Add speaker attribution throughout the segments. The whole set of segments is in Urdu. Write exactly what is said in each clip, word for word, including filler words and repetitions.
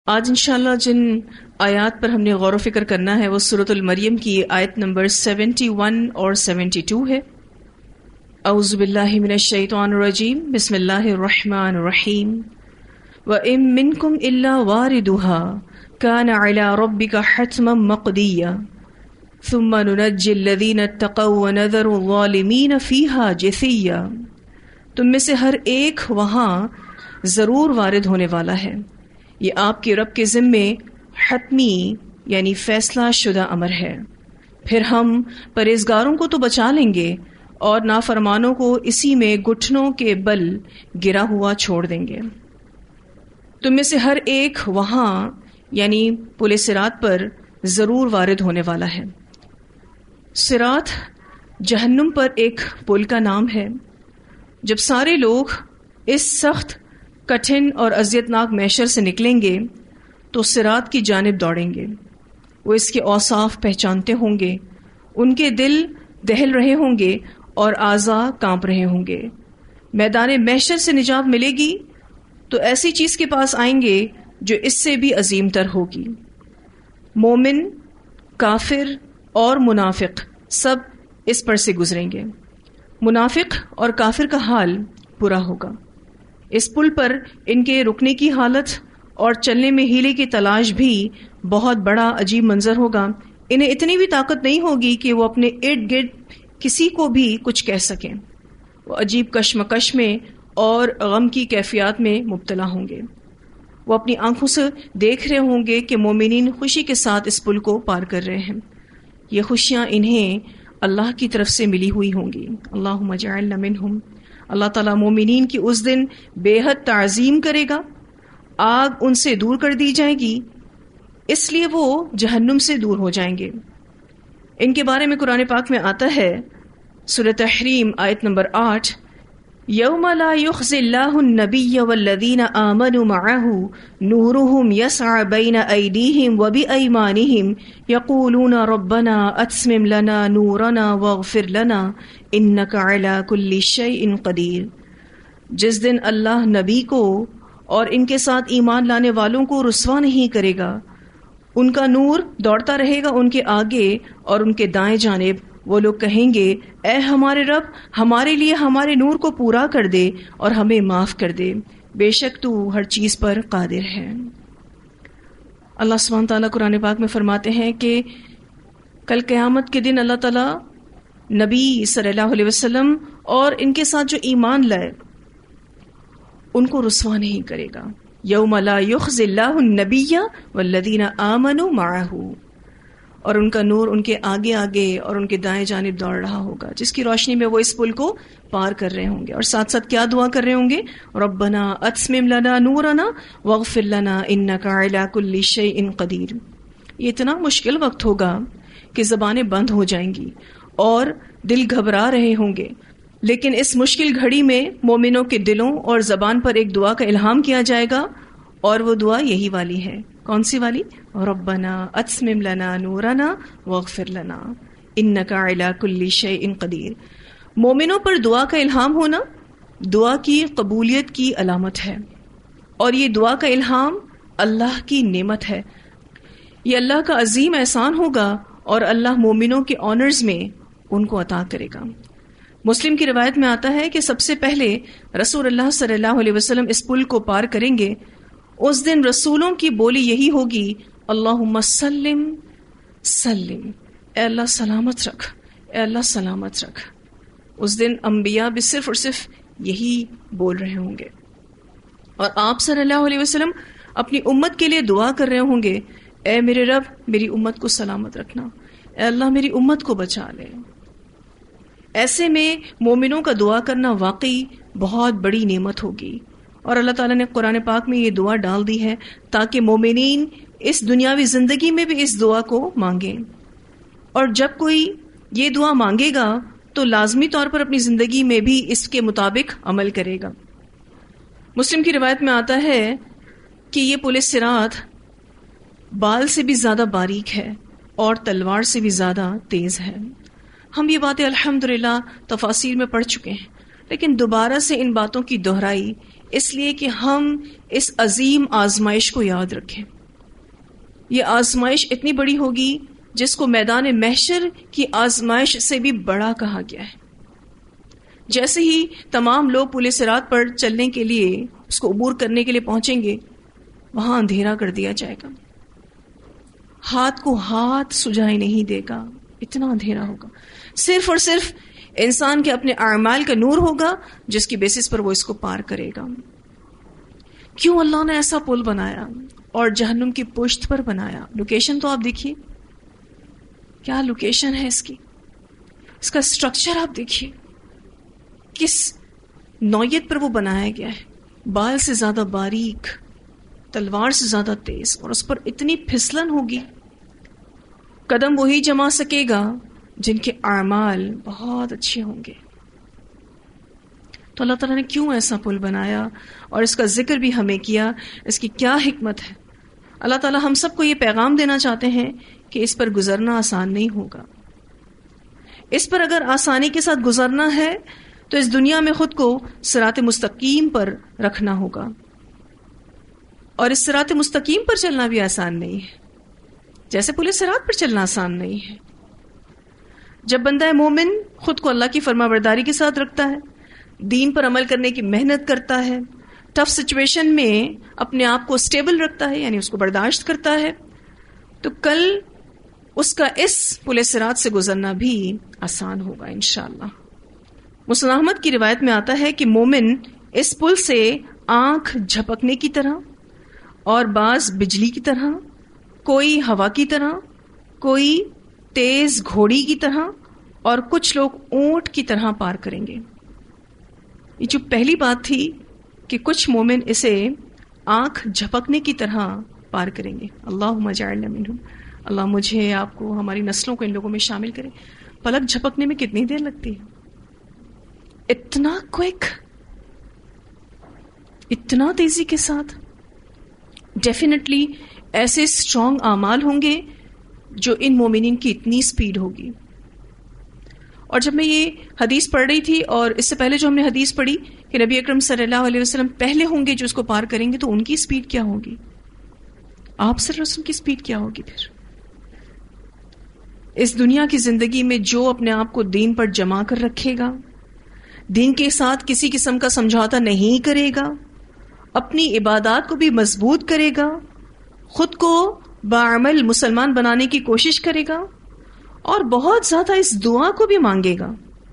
Speaker 1: آج انشاءاللہ جن آیات پر ہم نے غور و فکر کرنا ہے وہ سورۃ المریم کی آیت نمبر سیونٹی ون اور سیونٹی ٹو ہے۔ اعوذ باللہ من الشیطان الرجیم، بسم اللہ الرحمن الرحیم۔ وَإِن مِّنكُمْ إِلَّا وَارِدُهَا كَانَ عَلَى رَبِّكَ حَتْمًا مَّقْضِيًّا ثُمَّ نُنَجِّي الَّذِينَ اتَّقَوْا وَنَذَرُ الظَّالِمِينَ فِيهَا جِثِيًّا۔ تم میں سے ہر ایک وہاں ضرور وارد ہونے والا ہے، یہ آپ کے رب کے ذمے حتمی یعنی فیصلہ شدہ امر ہے۔ پھر ہم پرہیزگاروں کو تو بچا لیں گے اور نافرمانوں کو اسی میں گھٹنوں کے بل گرا ہوا چھوڑ دیں گے۔ تم میں سے ہر ایک وہاں یعنی پل صراط پر ضرور وارد ہونے والا ہے۔ صراط جہنم پر ایک پل کا نام ہے۔ جب سارے لوگ اس سخت، کٹھن اور اذیتناک محشر سے نکلیں گے تو صراط کی جانب دوڑیں گے۔ وہ اس کے اوصاف پہچانتے ہوں گے، ان کے دل دہل رہے ہوں گے اور اعضاء کانپ رہے ہوں گے۔ میدان محشر سے نجات ملے گی تو ایسی چیز کے پاس آئیں گے جو اس سے بھی عظیم تر ہوگی۔ مومن، کافر اور منافق سب اس پر سے گزریں گے۔ منافق اور کافر کا حال برا ہوگا۔ اس پل پر ان کے رکنے کی حالت اور چلنے میں ہیلے کی تلاش بھی بہت بڑا عجیب منظر ہوگا۔ انہیں اتنی بھی طاقت نہیں ہوگی کہ وہ اپنے ارد گرد کسی کو بھی کچھ کہہ سکیں۔ وہ عجیب کشمکش میں اور غم کی کیفیات میں مبتلا ہوں گے۔ وہ اپنی آنکھوں سے دیکھ رہے ہوں گے کہ مومنین خوشی کے ساتھ اس پل کو پار کر رہے ہیں۔ یہ خوشیاں انہیں اللہ کی طرف سے ملی ہوئی ہوں گی۔ اللہم اجعلنا منہم۔ اللہ تعالیٰ مومنین کی اس دن بے حد تعظیم کرے گا۔ آگ ان سے دور کر دی جائے گی، اس لیے وہ جہنم سے دور ہو جائیں گے۔ ان کے بارے میں قرآن پاک میں آتا ہے، سورۃ تحریم آیت نمبر آٹھ، یوم لا یخزی اللہ النبی والذین آمنوا معہ نورہم یسعی بین ایدیہم وبایمانہم یقولون ربنا اتمم لنا نورنا واغفر لنا انک علی کل شیء قدیر۔ جس دن اللہ نبی کو اور ان کے ساتھ ایمان لانے والوں کو رسوا نہیں کرے گا، ان کا نور دوڑتا رہے گا ان کے آگے اور ان کے دائیں جانب۔ وہ لوگ کہیں گے، اے ہمارے رب، ہمارے لیے ہمارے نور کو پورا کر دے اور ہمیں معاف کر دے، بے شک تو ہر چیز پر قادر ہے۔ اللہ سبحانہ تعالیٰ قرآن پاک میں فرماتے ہیں کہ کل قیامت کے دن اللہ تعالیٰ نبی صلی اللہ علیہ وسلم اور ان کے ساتھ جو ایمان لائے ان کو رسوا نہیں کرے گا۔ یوم لا یخزی اللہ النبی والذین آمنوا معہ، اور ان کا نور ان کے آگے آگے اور ان کے دائیں جانب دوڑ رہا ہوگا، جس کی روشنی میں وہ اس پل کو پار کر رہے ہوں گے، اور ساتھ ساتھ کیا دعا کر رہے ہوں گے؟ ربنا اتمم لنا نورنا واغفر لنا انک علی کل شیء قدیر۔ یہ اتنا مشکل وقت ہوگا کہ زبانیں بند ہو جائیں گی اور دل گھبرا رہے ہوں گے، لیکن اس مشکل گھڑی میں مومنوں کے دلوں اور زبان پر ایک دعا کا الہام کیا جائے گا، اور وہ دعا یہی والی ہے۔ کون سی والی؟ ربنا اتمم لنا نورنا واغفر لنا انک علی کل شیء قدیر۔ مومنوں پر دعا کا الہام ہونا دعا کی قبولیت کی علامت ہے، اور یہ دعا کا الہام اللہ کی نعمت ہے۔ یہ اللہ کا عظیم احسان ہوگا اور اللہ مومنوں کے آنرز میں ان کو عطا کرے گا۔ مسلم کی روایت میں آتا ہے کہ سب سے پہلے رسول اللہ صلی اللہ علیہ وسلم اس پل کو پار کریں گے۔ اس دن رسولوں کی بولی یہی ہوگی، اللہم سلم سلم، اے اللہ سلامت رکھ، اے اللہ سلامت رکھ۔ اس دن انبیاء بھی صرف اور صرف یہی بول رہے ہوں گے، اور آپ صلی اللہ علیہ وسلم اپنی امت کے لیے دعا کر رہے ہوں گے، اے میرے رب میری امت کو سلامت رکھنا، اے اللہ میری امت کو بچا لے۔ ایسے میں مومنوں کا دعا کرنا واقعی بہت بڑی نعمت ہوگی، اور اللہ تعالیٰ نے قرآن پاک میں یہ دعا ڈال دی ہے تاکہ مومنین اس دنیاوی زندگی میں بھی اس دعا کو مانگیں، اور جب کوئی یہ دعا مانگے گا تو لازمی طور پر اپنی زندگی میں بھی اس کے مطابق عمل کرے گا۔ مسلم کی روایت میں آتا ہے کہ یہ پل صراط بال سے بھی زیادہ باریک ہے اور تلوار سے بھی زیادہ تیز ہے۔ ہم یہ باتیں الحمدللہ تفاسیر میں پڑھ چکے ہیں، لیکن دوبارہ سے ان باتوں کی دہرائی اس لیے کہ ہم اس عظیم آزمائش کو یاد رکھیں۔ یہ آزمائش اتنی بڑی ہوگی جس کو میدان محشر کی آزمائش سے بھی بڑا کہا گیا ہے. جیسے ہی تمام لوگ پل صراط پر چلنے کے لیے، اس کو عبور کرنے کے لیے پہنچیں گے، وہاں اندھیرا کر دیا جائے گا، ہاتھ کو ہاتھ سجائی نہیں دے گا، اتنا اندھیرا ہوگا. صرف اور صرف انسان کے اپنے اعمال کا نور ہوگا جس کی بیسس پر وہ اس کو پار کرے گا. کیوں اللہ نے ایسا پل بنایا اور جہنم کی پشت پر بنایا؟ لوکیشن تو آپ دیکھیے، کیا لوکیشن ہے اس کی، اس کا اسٹرکچر آپ دیکھیے، کس نوعیت پر وہ بنایا گیا ہے. بال سے زیادہ باریک، تلوار سے زیادہ تیز، اور اس پر اتنی پھسلن ہوگی. قدم وہی جما سکے گا جن کے اعمال بہت اچھے ہوں گے. تو اللہ تعالیٰ نے کیوں ایسا پل بنایا اور اس کا ذکر بھی ہمیں کیا، اس کی کیا حکمت ہے؟ اللہ تعالیٰ ہم سب کو یہ پیغام دینا چاہتے ہیں کہ اس پر گزرنا آسان نہیں ہوگا. اس پر اگر آسانی کے ساتھ گزرنا ہے تو اس دنیا میں خود کو صراط مستقیم پر رکھنا ہوگا، اور اس صراط مستقیم پر چلنا بھی آسان نہیں ہے، جیسے پل صراط پر چلنا آسان نہیں ہے. جب بندہ مومن خود کو اللہ کی فرما برداری کے ساتھ رکھتا ہے، دین پر عمل کرنے کی محنت کرتا ہے، ٹف سچویشن میں اپنے آپ کو اسٹیبل رکھتا ہے، یعنی اس کو برداشت کرتا ہے، تو کل اس کا اس پل صراط سے گزرنا بھی آسان ہوگا انشاءاللہ. مسلم احمد کی روایت میں آتا ہے کہ مومن اس پل سے آنکھ جھپکنے کی طرح، اور بعض بجلی کی طرح، کوئی ہوا کی طرح، کوئی تیز گھوڑی کی طرح، اور کچھ لوگ اونٹ کی طرح پار کریں گے. یہ جو پہلی بات تھی کہ کچھ مومن اسے آنکھ جھپکنے کی طرح پار کریں گے. اللہم اجعلنا منہم. اللہ مجھے، آپ کو، ہماری نسلوں کو ان لوگوں میں شامل کرے. پلک جھپکنے میں کتنی دیر لگتی ہے؟ اتنا کوئک، اتنا تیزی کے ساتھ. ڈیفینیٹلی ایسے اسٹرانگ اعمال ہوں گے جو ان مومنین کی اتنی سپیڈ ہوگی. اور جب میں یہ حدیث پڑھ رہی تھی، اور اس سے پہلے جو ہم نے حدیث پڑھی کہ نبی اکرم صلی اللہ علیہ وسلم پہلے ہوں گے جو اس کو پار کریں گے، تو ان کی سپیڈ کیا ہوگی؟ آپ صلی اللہ علیہ وسلم کی سپیڈ کیا ہوگی؟ پھر اس دنیا کی زندگی میں جو اپنے آپ کو دین پر جما کر رکھے گا، دین کے ساتھ کسی قسم کا سمجھوتا نہیں کرے گا، اپنی عبادات کو بھی مضبوط کرے گا، خود کو باعمل مسلمان بنانے کی کوشش کرے گا، اور بہت زیادہ اس دعا کو بھی مانگے گا،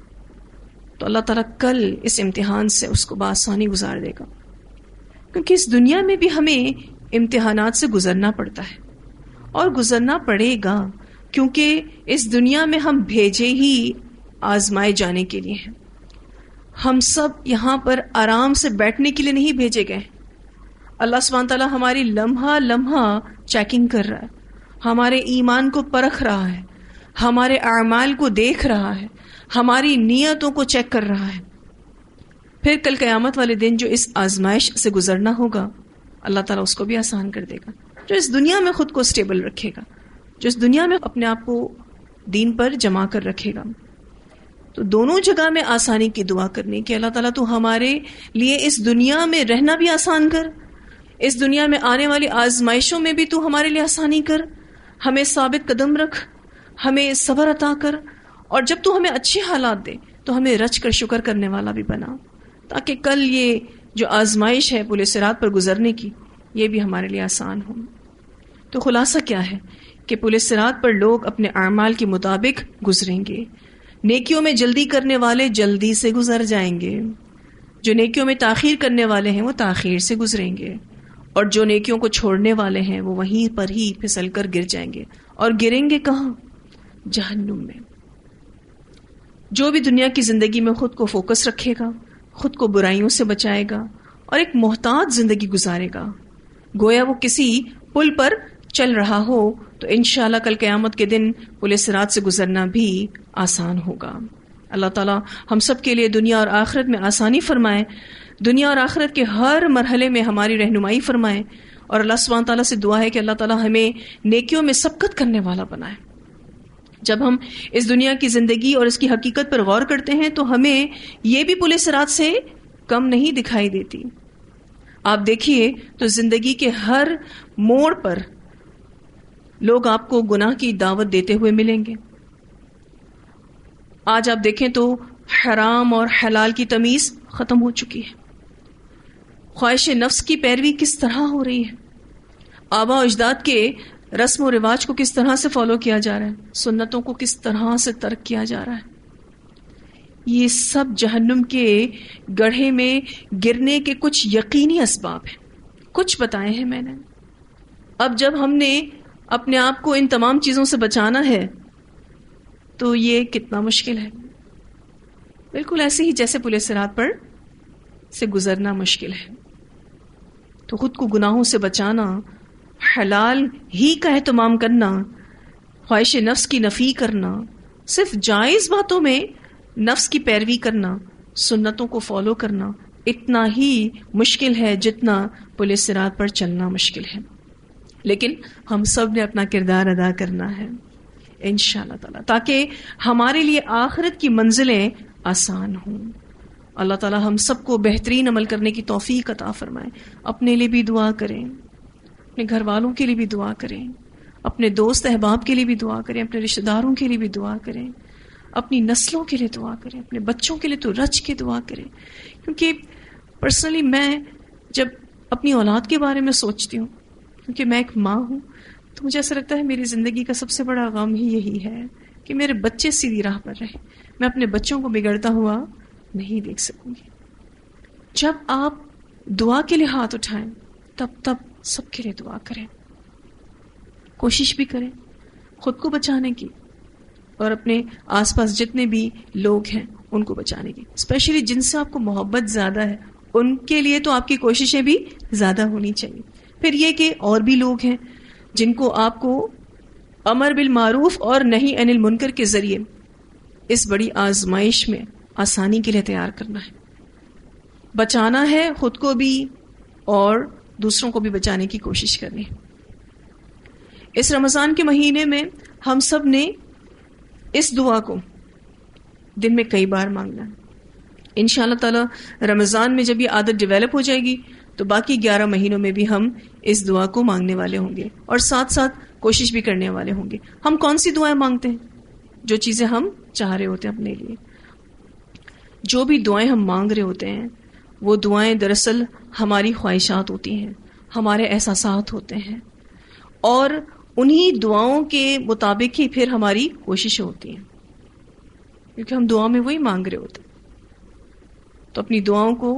Speaker 1: تو اللہ تعالیٰ کل اس امتحان سے اس کو بآسانی گزار دے گا. کیونکہ اس دنیا میں بھی ہمیں امتحانات سے گزرنا پڑتا ہے، اور گزرنا پڑے گا، کیونکہ اس دنیا میں ہم بھیجے ہی آزمائے جانے کے لیے ہیں. ہم سب یہاں پر آرام سے بیٹھنے کے لیے نہیں بھیجے گئے. اللہ سبحانہ تعالیٰ ہماری لمحہ لمحہ چیکنگ کر رہا ہے، ہمارے ایمان کو پرکھ رہا ہے، ہمارے اعمال کو دیکھ رہا ہے، ہماری نیتوں کو چیک کر رہا ہے. پھر کل قیامت والے دن جو اس آزمائش سے گزرنا ہوگا، اللہ تعالیٰ اس کو بھی آسان کر دے گا. جو اس دنیا میں خود کو اسٹیبل رکھے گا، جو اس دنیا میں اپنے آپ کو دین پر جما کر رکھے گا، تو دونوں جگہ میں آسانی کی دعا کرنی کہ اللہ تعالیٰ تو ہمارے لیے اس دنیا میں رہنا بھی آسان کر، اس دنیا میں آنے والی آزمائشوں میں بھی تو ہمارے لیے آسانی کر، ہمیں ثابت قدم رکھ، ہمیں صبر عطا کر، اور جب تو ہمیں اچھے حالات دے تو ہمیں رچ کر شکر کرنے والا بھی بنا، تاکہ کل یہ جو آزمائش ہے پل صراط پر گزرنے کی، یہ بھی ہمارے لیے آسان ہو. تو خلاصہ کیا ہے کہ پل صراط پر لوگ اپنے اعمال کے مطابق گزریں گے. نیکیوں میں جلدی کرنے والے جلدی سے گزر جائیں گے، جو نیکیوں میں تاخیر کرنے والے ہیں وہ تاخیر سے گزریں گے، اور جو نیکیوں کو چھوڑنے والے ہیں وہ وہیں پر ہی پھسل کر گر جائیں گے. اور گریں گے کہاں؟ جہنم میں. جو بھی دنیا کی زندگی میں خود کو فوکس رکھے گا، خود کو برائیوں سے بچائے گا، اور ایک محتاط زندگی گزارے گا، گویا وہ کسی پل پر چل رہا ہو، تو انشاءاللہ کل قیامت کے دن پل صراط سے گزرنا بھی آسان ہوگا. اللہ تعالیٰ ہم سب کے لیے دنیا اور آخرت میں آسانی فرمائے، دنیا اور آخرت کے ہر مرحلے میں ہماری رہنمائی فرمائے، اور اللہ سبحانہ تعالیٰ سے دعا ہے کہ اللہ تعالیٰ ہمیں نیکیوں میں سبقت کرنے والا بنائے. جب ہم اس دنیا کی زندگی اور اس کی حقیقت پر غور کرتے ہیں تو ہمیں یہ بھی پل صراط سے کم نہیں دکھائی دیتی. آپ دیکھیے تو زندگی کے ہر موڑ پر لوگ آپ کو گناہ کی دعوت دیتے ہوئے ملیں گے. آج آپ دیکھیں تو حرام اور حلال کی تمیز ختم ہو چکی ہے. خواہش نفس کی پیروی کس طرح ہو رہی ہے. آبا و اجداد کے رسم و رواج کو کس طرح سے فالو کیا جا رہا ہے. سنتوں کو کس طرح سے ترک کیا جا رہا ہے. یہ سب جہنم کے گڑھے میں گرنے کے کچھ یقینی اسباب ہیں. کچھ بتائے ہیں میں نے. اب جب ہم نے اپنے آپ کو ان تمام چیزوں سے بچانا ہے تو یہ کتنا مشکل ہے. بالکل ایسے ہی جیسے پل صراط پر سے گزرنا مشکل ہے. تو خود کو گناہوں سے بچانا، حلال ہی کا اہتمام کرنا، خواہش نفس کی نفی کرنا، صرف جائز باتوں میں نفس کی پیروی کرنا، سنتوں کو فالو کرنا اتنا ہی مشکل ہے جتنا پل صراط پر چلنا مشکل ہے. لیکن ہم سب نے اپنا کردار ادا کرنا ہے انشاءاللہ تعالی، تاکہ ہمارے لیے آخرت کی منزلیں آسان ہوں. اللہ تعالی ہم سب کو بہترین عمل کرنے کی توفیق عطا فرمائے. اپنے لیے بھی دعا کریں، اپنے گھر والوں کے لیے بھی دعا کریں، اپنے دوست احباب کے لیے بھی دعا کریں، اپنے رشتہ داروں کے لیے بھی دعا کریں، اپنی نسلوں کے لیے دعا کریں، اپنے بچوں کے لیے تو رچ کے دعا کریں. کیونکہ پرسنلی میں جب اپنی اولاد کے بارے میں سوچتی ہوں، کیونکہ میں ایک ماں ہوں، تو مجھے ایسا لگتا ہے میری زندگی کا سب سے بڑا غم ہی یہی ہے کہ میرے بچے سیدھی راہ پر رہیں. میں اپنے بچوں کو بگڑتا ہوا نہیں دیکھ سکوں گی. جب آپ دعا کے لیے ہاتھ اٹھائیں تب تب سب کے لیے دعا کریں. کوشش بھی کریں خود کو بچانے کی اور اپنے آس پاس جتنے بھی لوگ ہیں ان کو بچانے کی. اسپیشلی جن سے آپ کو محبت زیادہ ہے ان کے لیے تو آپ کی کوششیں بھی زیادہ ہونی چاہیے. پھر یہ کہ اور بھی لوگ ہیں جن کو آپ کو امر بالمعروف اور نہی عن المنکر کے ذریعے اس بڑی آزمائش میں آسانی کے لیے تیار کرنا ہے. بچانا ہے خود کو بھی اور دوسروں کو بھی بچانے کی کوشش کرنی ہے. اس رمضان کے مہینے میں ہم سب نے اس دعا کو دن میں کئی بار مانگنا ہے. انشاءاللہ تعالی رمضان میں جب یہ عادت ڈیولپ ہو جائے گی تو باقی گیارہ مہینوں میں بھی ہم اس دعا کو مانگنے والے ہوں گے اور ساتھ ساتھ کوشش بھی کرنے والے ہوں گے. ہم کون سی دعائیں مانگتے ہیں؟ جو چیزیں ہم چاہ رہے ہوتے ہیں اپنے لیے. جو بھی دعائیں ہم مانگ رہے ہوتے ہیں وہ دعائیں دراصل ہماری خواہشات ہوتی ہیں، ہمارے احساسات ہوتے ہیں، اور انہی دعاؤں کے مطابق ہی پھر ہماری کوششیں ہوتی ہیں، کیونکہ ہم دعا میں وہی مانگ رہے ہوتے ہیں. تو اپنی دعاؤں کو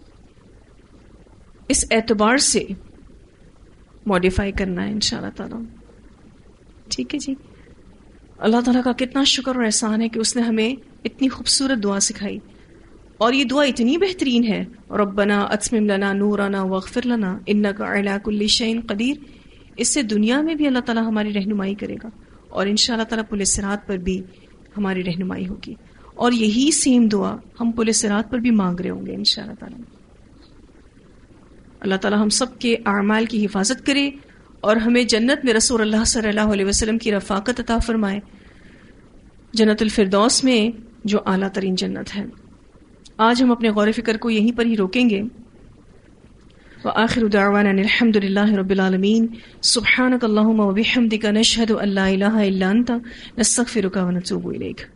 Speaker 1: اس اعتبار سے ماڈیفائی کرنا ہے انشاءاللہ تعالی. ٹھیک ہے جی. اللہ تعالیٰ کا کتنا شکر اور احسان ہے کہ اس نے ہمیں اتنی خوبصورت دعا سکھائی، اور یہ دعا اتنی بہترین ہے. ربنا اتمم لنا نورنا واغفر لنا انک علی کل شیء قدیر. اس سے دنیا میں بھی اللہ تعالیٰ ہماری رہنمائی کرے گا اور انشاءاللہ تعالیٰ پل صراط پر بھی ہماری رہنمائی ہوگی. اور یہی سیم دعا ہم پل صراط پر بھی مانگ رہے ہوں گے انشاءاللہ تعالیٰ. اللہ تعالیٰ ہم سب کے اعمال کی حفاظت کرے اور ہمیں جنت میں رسول اللہ صلی اللہ علیہ وسلم کی رفاقت عطا فرمائے، جنت الفردوس میں جو اعلیٰ ترین جنت ہے. آج ہم اپنے غور و فکر کو یہیں پر ہی روکیں گے. وآخر دعوانا الحمد للہ رب العالمین. سبحانک اللہم وبحمدک نشہد ان لا الہ الا انت نستغفرک ونتوب الیک.